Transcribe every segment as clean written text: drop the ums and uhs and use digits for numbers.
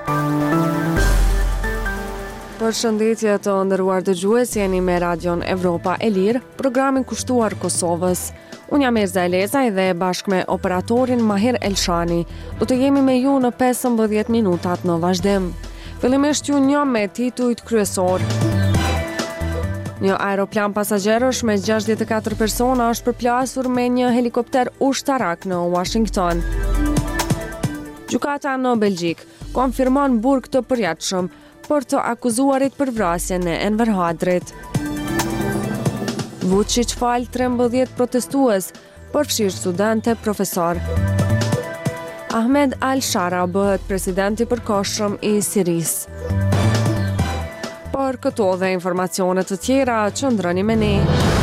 Përshëndetje të nderuar dëgjues, jeni me Radion Evropa e Lirë, programin kushtuar Kosovës. Unë jam Erza Elezaj dhe bashkë me operatorin Mahir Elshani do të jemi me ju në 15 minutat në vazhdim. Fillimisht ju një me titujt kryesor. Një aeroplan pasagjerësh me 64 persona është përplasur me një helikopter ushtarak në Washington. Gjykata në Belgjik konfirmon burg të përjatshëm për të akuzuarit për vrasjen e Enver Hadrit. Vučić fal 13 protestues, përfshirë studente, profesor. Ahmed al-Shara bëhet presidenti i përkohshëm i Sirisë. Për këto dhe informacione të tjera, qëndroni me ne.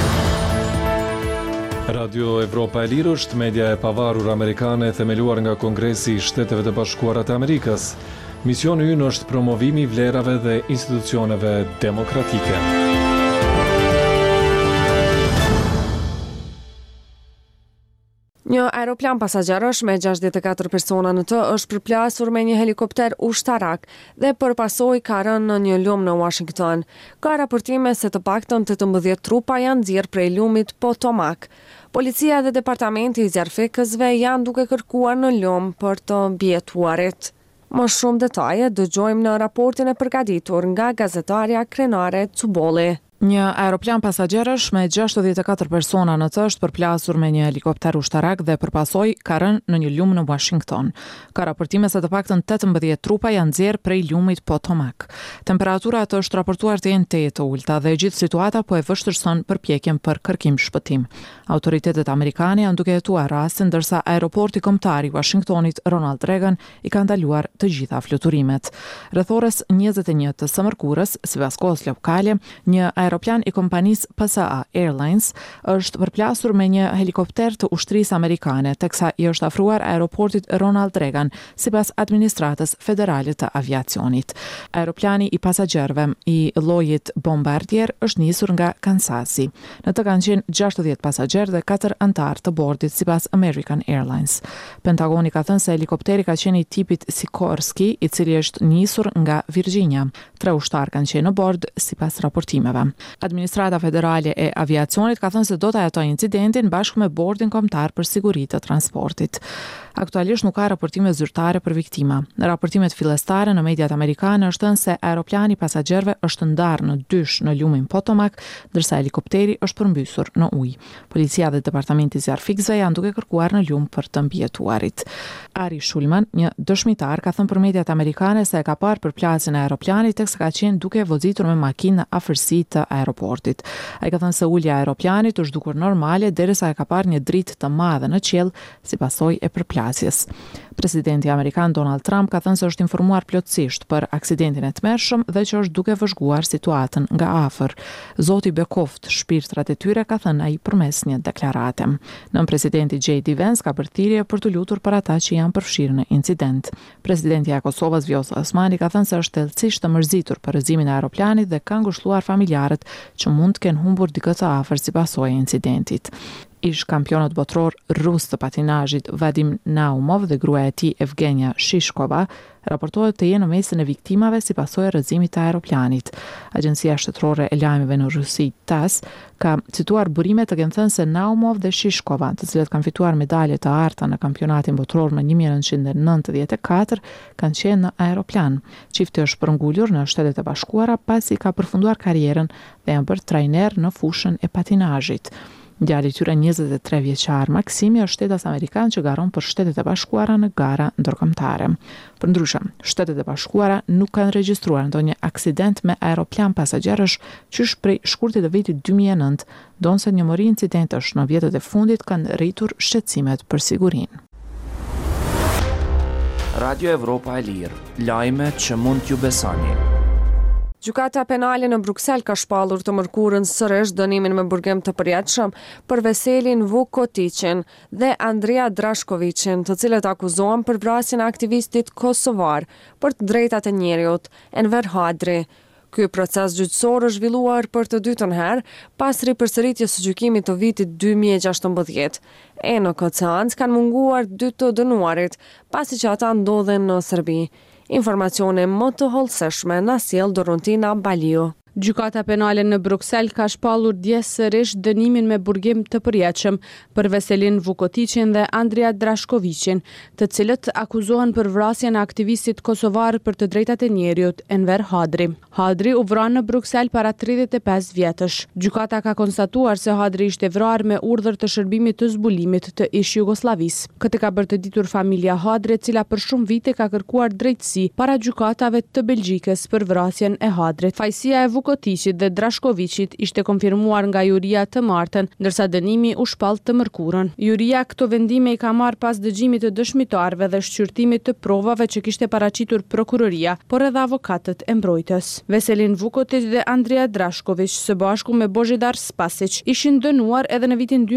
Radio Evropa e Lirë është media e pavarur amerikane themeluar nga Kongresi i Shteteve të Bashkuara të Amerikës. Misioni ynë është promovimi i vlerave dhe institucioneve demokratike. Një aeroplan pasagjerësh me 64 persona në të është përplasur me një helikopter ushtarak dhe përpasoi ka rënë në një lum në Washington. Ka raportime se të paktën 18 trupa janë nxjerrë prej lumit Potomac. Policia dhe departamenti i zjarfikësve janë duke kërkuar në lum për të mbijetuarit. Më shumë detaje dëgjojmë në raportin e përgatitur nga gazetarja Krenare Cubolli. Një aeroplan pasagjerësh me 64 persona në të është përplasur me një helikopter ushtarak dhe përpasoi ka rënë në një lum në Washington. Ka raportime se të paktën 18 trupa janë nxjerrë prej lumit Potomac. Temperaturat është raportuar të jenë të ulta dhe gjithë situata po e vështirëson përpjekjen për kërkim shpëtim. Autoritetet amerikane janë duke hetuar rastin ndërsa aeroporti kombëtar i Washingtonit Ronald Reagan i ka ndaluar të gjitha fluturimet. Rreth orës 21 të së mërkurës, sipas kohës lokale, një aeroplan i kompanisë PSA Airlines është përplasur me një helikopter të ushtrisë amerikane, teksa i është afruar aeroportit Ronald Reagan, sipas administratës federale të aviacionit. Aeroplani i pasagjerëve i llojit Bombardier është nisur nga Kansasi. Në të kanë qenë 60 pasagjerë dhe 4 antar të bordit, sipas American Airlines. Pentagoni ka thënë se helikopteri ka qenë i tipit Sikorsky, i cili është nisur nga Virginia. 3 ushtarë kanë qenë në bord, sipas raportimeve. Administrata federale e aviacionit ka thënë se do të hetojë incidentin bashkë me bordin kombëtar për siguri të transportit. Aktualisht nuk ka raportime zyrtare për viktima. Në raportimet fillestare në mediat amerikane është thënë se aeroplani pasagjerëve është ndarë në dysh në lumin Potomac, ndërsa helikopteri është përmbysur në ujë. Policia dhe departamenti i zjarfikësve janë duke kërkuar në lum për të mbijetuarit. Ari Shulman, një dëshmitar, ka thënë për mediat amerikane se e ka parë përplasjen e aeroplanit teksa ka qenë duke vozitur me makinë në afërsi të aeroportit. Ai ka thënë se ulja e aeroplanit u zhdukur normale derisa e ka parë një dritë të madhe në qiell si pasojë e përplasjes. Presidenti amerikan Donald Trump ka thënë se është informuar plotësisht për aksidentin e tmerrshëm dhe që është duke vëzhguar situatën nga afër. Zoti bekoft shpirtrat e tyre, ka thënë ai përmes një deklarate. Nën presidenti J.D. Vance ka bërë thirrje për të lutur për ata që janë përfshirë në incident. Presidenti i Kosovës Vjosa Osmani ka thënë se është thellësisht të mërzitur për rrezimin e aeroplanit dhe ka ngushëlluar familjarët që mund të kenë humbur dikë të afër si pasojë e incidentit. Ish kampionët botror rus të patinazhit Vadim Naumov dhe gruaja e tij Evgenia Shishkova raportohet të jenë në mesin e viktimave si pasojë e rrëzimit të aeroplanit. Agjencia shtetërore e lajmeve në Rusi TASS ka cituar burime të kenë thënë se Naumov dhe Shishkova, të cilët kanë fituar medalje të arta në kampionatin botror në 1994, kanë qenë në aeroplan. Çifti është përngulur në Shtetet e Bashkuara pasi ka përfunduar karrierën dhe janë bërë trajner në fushën e patinazhit. Djali i tyre 23 vjeçar Maksimi është shtetas amerikan që garon për Shtetet e Bashkuara në gara ndërkombëtare. Përndryshe, Shtetet e Bashkuara nuk kanë regjistruar ndonjë aksident me aeroplan pasagjerësh qysh prej shkurtit të vitit 2009, ndonse një mori incidentesh në vjetët e fundit kanë rritur shqetësimet për sigurinë. Radio Evropa e Lirë, lajme që mund t'ju besoni. Gjykata penale në Bruksel ka shpallur të mërkurën sërish dënimin me burgim të përjetshëm për Veselin Vukotićin dhe Andrea Drashkovicin, të cilët akuzohen për vrasjen e aktivistit kosovar për të drejtat e njerëzit, Enver Hadri. Ky proces gjyqësor është zhvilluar për të dytën herë pas ripërsëritjes së gjykimit të vitit 2016. Në këtë seancë kanë munguar 2 të dënuarit, pasi që ata ndodhen në Serbi. Informacione më të hollësishme na sjell Dorontina Baliu. Gjykata penale në Bruksel ka shpallur dje sërish dënimin me burgim të përjetshëm për Veselin Vukotićin dhe Andria Drashkovićin, të cilët akuzohen për vrasjen e aktivistit kosovar për të drejtat e njerëzit Enver Hadri. Hadri u vran në Bruksel para 35 vjetësh. Gjykata ka konstatuar se Hadri ishte vrarë me urdhër të shërbimit të zbulimit të ish Jugosllavisë. Këtë ka bërë të ditur familja Hadri, e cila për shumë vite ka kërkuar drejtësi para gjykatave të Belgjikës për vrasjen e Hadrit. Fajësia e Vukotićit dhe Drashkovićit ishte konfirmuar nga juria të martën, ndërsa dënimi u shpall të mërkurën. Juria këto vendime i ka marrë pas dëgjimit të dëshmitarëve dhe shqyrtimit të provave që kishte paraqitur prokuroria, por edhe avokatët e mbrojtës. Veselin Vukotić dhe Andria Drashković së bashku me Božidar Spasić ishin dënuar edhe në vitin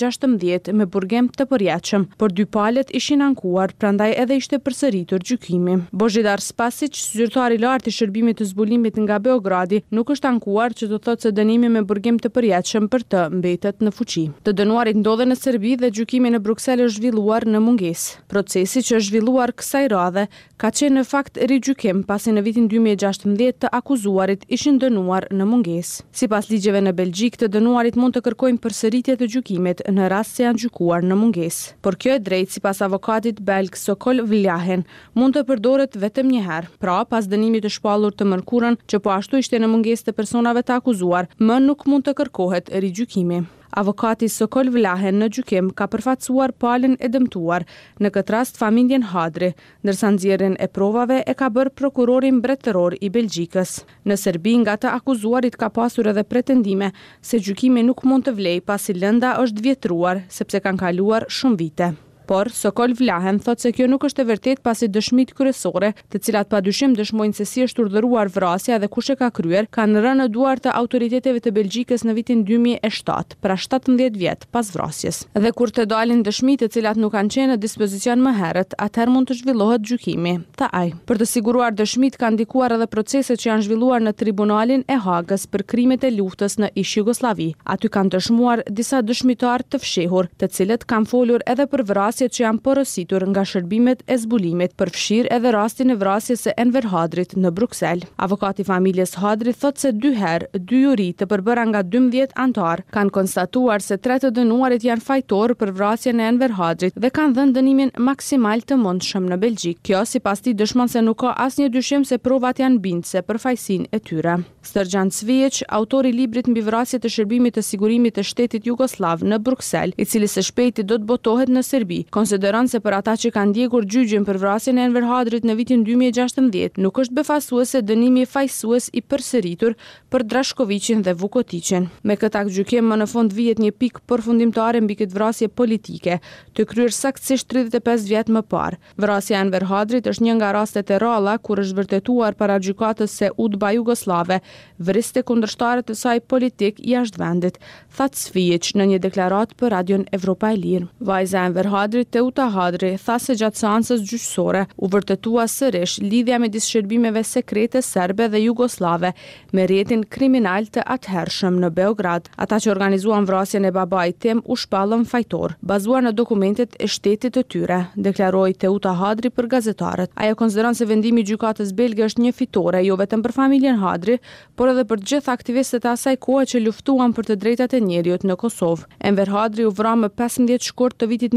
2016 me burgim të përjetshëm, por dy palët ishin ankuar, prandaj edhe ishte përsëritur gjykimi. Božidar Spasić, zyrtar i lartë i shërbimit të zbulimit nga Beogradi, nuk është ankuar, që të thotë se dënimi me burgim të përjetshëm për të mbetet në fuqi. Të dënuarit ndodhen në Serbi dhe gjykimi në Bruksel është zhvilluar në mungesë. Procesi që është zhvilluar kësaj radhe ka qenë në fakt rigjykim, pasi në vitin 2016 të akuzuarit ishin dënuar në mungesë. Sipas ligjeve në Belgjik, të dënuarit mund të kërkojnë përsëritje të gjykimit në rast se janë gjykuar në mungesë. Por kjo e drejtë, sipas avokatit belg Sokol Vlahen, mund të përdoret vetëm një herë. Pra, pas dënimit të shpallur të mërkurën, që po ashtu ishte në mungesë të personave të akuzuar, më nuk mund të kërkohet rigjykimi. Avokati Sokol Vlahen në gjykim ka përfaqësuar palën e dëmtuar, në këtë rast familjen Hadri, ndërsa nxjerrjen e provave e ka bërë prokurori mbretëror i Belgjikës. Në Serbi, nga të akuzuarit ka pasur edhe pretendime se gjykimi nuk mund të vlejë pasi lënda është vjetruar, sepse kanë kaluar shumë vite. Por Sokol Vlahen thot se kjo nuk është e vërtet, pasi dëshmit kryesore, të cilat padyshim dëshmojnë se si është urdhëruar vrasja dhe kush e ka kryer, kanë rënë në duar të autoriteteve të Belgjikës në vitin 2007, pra 17 vjet pas vrasjes. Dhe kur të dalin dëshmit të cilat nuk kanë qenë në dispozicion më herët, atëherë mund të zhvillohet gjykimi, tha ai. Për të siguruar dëshmit kanë ndikuar edhe proceset që janë zhvilluar në Tribunalin e Hagës për krimet e luftës në ish Jugosllavi. Aty kanë dëshmuar disa dëshmitar të fshehur, të cilët kanë folur edhe për vrasjet që janë porositur nga shërbimet e zbulimit, përfshir edhe rastin e vrasjes së Enver Hadrit në Bruksel. Avokati familjes Hadrit thot se 2 herë, 2 juri të përbëra nga 12 antar kanë konstatuar se 3 të dënuarit janë fajtor për vrasjen e Enver Hadrit dhe kanë dhënë dënimin maksimal të mundshëm në Belgjik. Kjo sipas tij dëshmon se nuk ka asnjë dyshim se provat janë bindse për fajësinë e tyre. Srdjan Cvijeç, autori i librit mbi vrasjet të shërbimit të sigurimit të shtetit jugosllav në Bruksel, i cili së shpejti do të botohet në Serbi, konsideron se për ata që kanë ndjekur gjyqjen për vrasjen e Enver Hadrit në vitin 2016, nuk është befasuese dënimi fajsues i përsëritur për Drashkovićin dhe Vukotićin. Me këtë akt gjykim, më në fund vihet një pikë përfundimtare mbi këtë vrasje politike, të kryer saktësisht 35 vjet më parë. Vrasja e Enver Hadrit është një nga rastet e ralla kur është vërtetuar para gjykatës se UDBA jugoslave vriste kundërshtarët e saj politik jashtë vendit, tha Cvijeç në një deklaratë për Radion Evropa e Lirë. Vajza e Enver Hadrit, Teuta Hadri, tha se gjatë seancës gjyqësore u vërtetua sërish lidhja midis shërbimeve sekrete serbe dhe jugoslave me rrjetin kriminal të atëhershëm në Beograd. Ata që organizuan vrasjen e babait tim u shpallën fajtor, bazuar në dokumentet e shtetit të tyre, deklaroi Teuta Hadri për gazetarët. Ajo konsideron se vendimi i gjykatës belge është një fitore jo vetëm për familjen Hadri, por edhe për të gjithë aktivistët e asaj kohe që luftuan për të drejtat e njerëzit në Kosovë. Enver Hadri u vra më 15 shkurt të vitit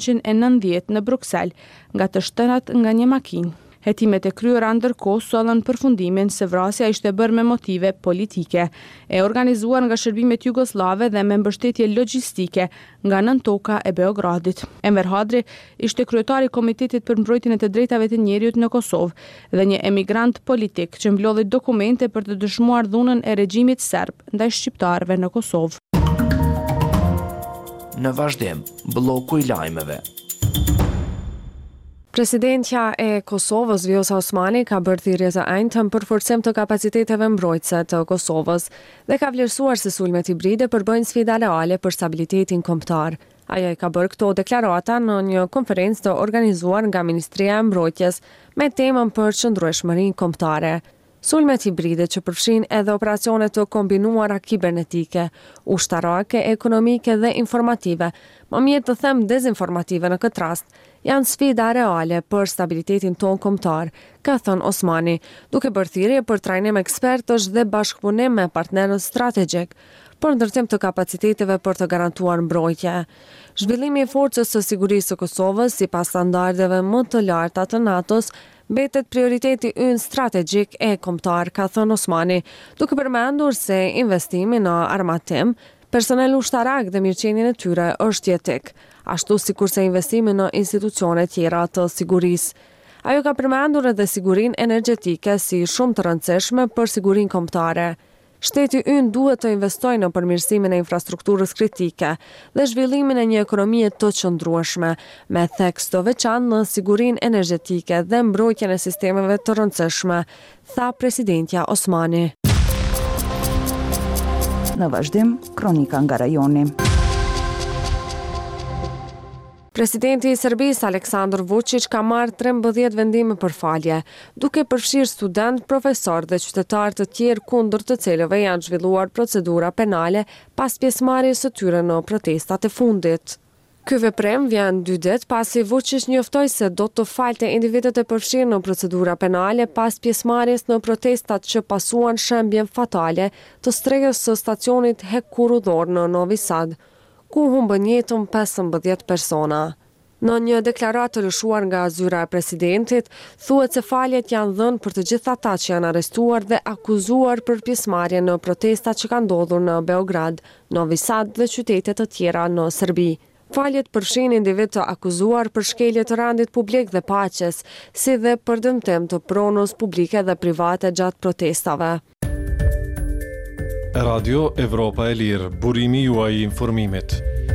1990 në Bruksel, nga të shtënat nga një makinë. Hetimet e kryera ndërkohë sollën përfundimin se vrasja ishte bërë me motive politike, e organizuar nga shërbimet jugoslave dhe me mbështetje logjistike nga nën-toka e Beogradit. Enver Hadri ishte kryetari i Komitetit për mbrojtjen e të drejtave të njerëzit në Kosovë dhe një emigrant politik që mblodhi dokumente për të dëshmuar dhunën e regjimit serb ndaj shqiptarëve në Kosovë. Në vazhdim, bloku i lajmeve. Presidentja e Kosovës, Vjosa Osmani, ka bërë thirrje të ajntëm për forcim të kapaciteteve mbrojtëse të Kosovës dhe ka vlerësuar se sulmet hibride përbëjnë sfida reale për stabilitetin kombëtar. Ajo i ka bërë këto deklarata në një konferencë të organizuar nga Ministria e Mbrojtjes me temën për qëndrueshmërinë kombëtare. Sulmet hibride që përfshin edhe operacione të kombinuara kibernetike, ushtarake, ekonomike dhe informative, më mirë të them dezinformative në këtë rast, janë sfida reale për stabilitetin tonë kombëtar, ka thënë Osmani, duke bërë thirrje për trajnim ekspertësh dhe bashkëpunim me partnerët strategjik për ndërtim të kapaciteteve për të garantuar mbrojtje. Zhvillimi i forcës së sigurisë së Kosovës sipas standardeve më të larta të NATO-s mbetet prioriteti ynë strategjik e kombëtar, ka thënë Osmani, duke përmendur se investimi në armatim, personel ushtarak dhe mirëqenien e tyre është jetik, ashtu sikurse investimi në institucione tjera të sigurisë. Ajo ka përmendur edhe sigurinë energjetike si shumë të rëndësishme për sigurinë kombëtare. Shteti ynë duhet të investojë në përmirësimin e infrastrukturës kritike dhe zhvillimin e një ekonomie të qëndrueshme, me theks të veçantë në sigurinë energjetike dhe mbrojtjen e sistemeve të rëndësishme, tha presidentja Osmani. Në vazhdim, kronika nga rajoni. Presidenti i Serbisë Aleksandar Vučić ka marrë 13 vendime për falje, duke përfshirë student, profesor dhe qytetar të tjerë kundër të cilëve janë zhvilluar procedura penale pas pjesëmarrjes së tyre në protestat e fundit. Ky veprim vjen 2 ditë pasi Vučić njoftoi se do të falte individët e përfshirë në procedura penale pas pjesëmarrjes në protestat që pasuan shembjen fatale të strehës së stacionit hekurudhor në Novi Sad, ku humbën jetën 15 persona. Në një deklaratë të lëshuar nga zyra e presidentit, thuhet se faljet janë dhënë për të gjithë ata që janë arrestuar dhe akuzuar për pjesëmarrje në protestat që kanë ndodhur në Beograd, Novi Sad dhe qytete të tjera në Serbi. Faljet përfshin individ të akuzuar për shkelje të randit publik dhe paqes, si dhe për dëmtim të pronës publike dhe private gjatë protestave. Radio Evropa e Lirë, burimi juaj i informimit.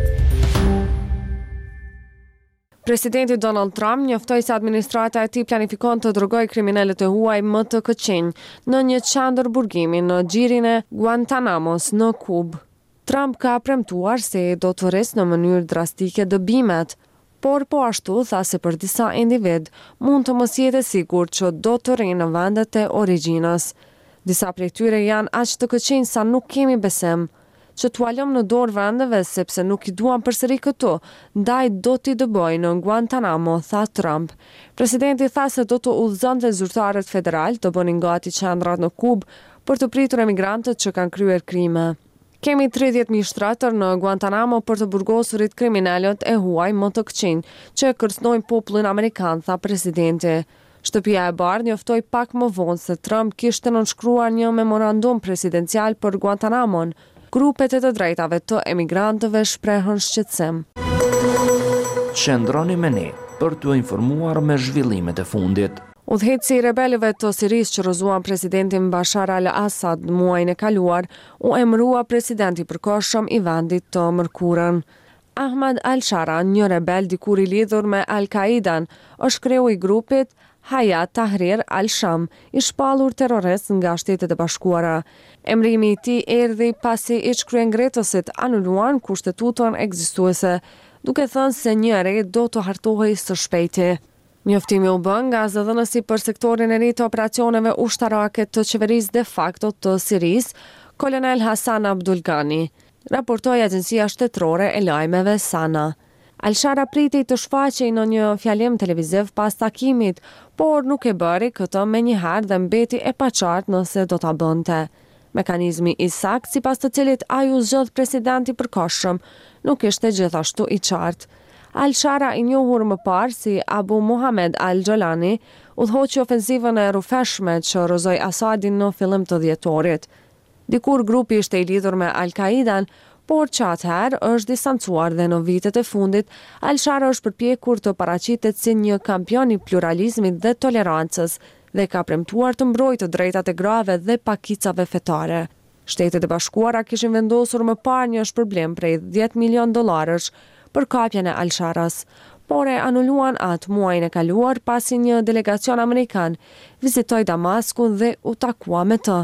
Presidenti Donald Trump njoftoi se administrata e tij planifikon të drogojë kriminalët e huaj më të këqinj në një qendër burgimi në xhirin e Guantanamos në Kubë. Trump ka premtuar se do të rrisë në mënyrë drastike dëbimet, por po ashtu tha se për disa individ mund të mos jetë sigurt që do të rrinë në vendet e origjinës. Disa prej tyre janë aq të këqinj sa nuk kemi besim që t'u lëm në dorë vendeve sepse nuk i duan përsëri këtu, ndaj do t'i dëbojnë në Guantanamo, tha Trump. Presidenti tha se do të udhëzonte zyrtarët federal të bënin gati qendrat në Kubë për të pritur emigrantët që kanë kryer krime. Kemi 30.000 shtratër në Guantanamo për të burgosurit kriminalët e huaj më të këqinj që kërcënojnë popullin amerikan, tha presidenti. Shtëpia e Bardhë njoftoi pak më vonë se Trump kishte nënshkruar një memorandum presidencial për Guantanamon. Grupet e të drejtave të emigrantëve shprehën shqetësim. Qëndroni me ne për t'u informuar me zhvillimet e fundit. Udhëhecësi i rebelëve të Sirisë që rrëzuan presidentin Bashar al-Assad muajin e kaluar, u emërua presidenti i përkohshëm i vendit të mërkurën. Ahmad al-Shara, një rebel dikur i lidhur me Al-Qaidan, është kreu i grupit Hayat Tahrir al-Sham, i shpallur terrorist nga Shtetet e Bashkuara. Emrimi i tij erdhi pasi iç-kryengretësit anuluan kushtetutën ekzistuese, duke thënë se njëri do të hartohej së shpejti. Njoftimi u bë nga zëdhënësi për sektorin e ri të operacioneve ushtarake të qeverisë de facto të Sirisë, kolonel Hasan Abdulgani, raportoi agjencia shtetërore e lajmeve Sana. Al-Shara priti të shfaqej në një fjalim televiziv pas takimit, por nuk e bëri këtë menjëherë dhe mbeti e paqartë nëse do ta bënte. Mekanizmi i saktë sipas të cilit ai u zgjodh presidenti i përkohshëm nuk ishte gjithashtu i qartë. Al-Shara, i njohur më parë si Abu Muhammad al-Jolani, udhëhoqi ofensivën e rrufeshme që rrëzoi Asadin në fillim të dhjetorit. Dikur grupi ishte i lidhur me Al-Qaidan, por që atëherë është distancuar dhe në vitet e fundit, Al-Shara është përpjekur të paraqitet si një kampion i pluralizmit dhe tolerancës dhe ka premtuar të mbrojtë drejtat e grave dhe pakicave fetare. Shtetet e Bashkuara kishin vendosur më parë një shpërblim prej $10 milion për kapjen e Al-Sharas, por e anuluan atë muajin e kaluar pasi një delegacion amerikan vizitoi Damaskun dhe u takua me të.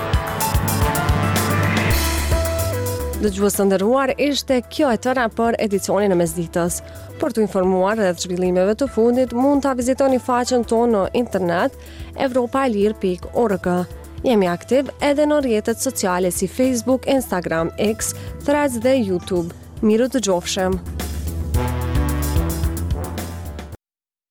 Dëgjues të nderuar, ishte kjo e tëra për edicionin e mesditës. Për të informuar rreth zhvillimeve të fundit, mund ta vizitoni faqen tonë në internet evropaelir.org. Jemi aktiv edhe në rrjetet sociale si Facebook, Instagram, X, Threads dhe YouTube. Miru të gjofshem!